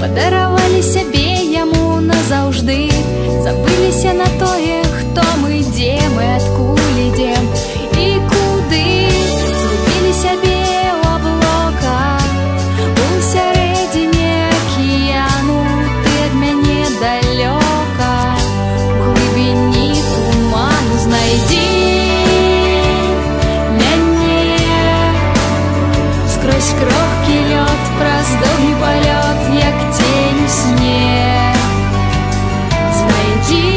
падаравалі сябе яму назаўжды, забыліся на тое, хто мы, дзе мы, адкуль ідзем і куды. Згубілі сябе ў аблоках у сярэдзіне акіяну. Ты ад мяне далёка, у глыбіні туману. Знайдзі мяне скрозь крохкі лёд, праз доўгі палёт, як цень у сне. Знайдзі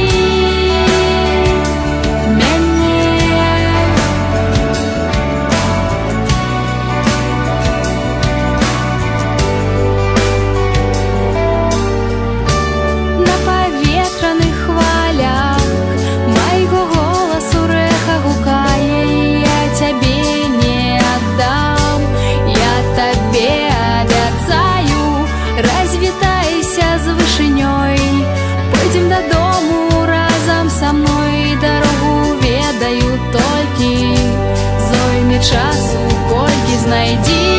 часу колькі. Знайдзі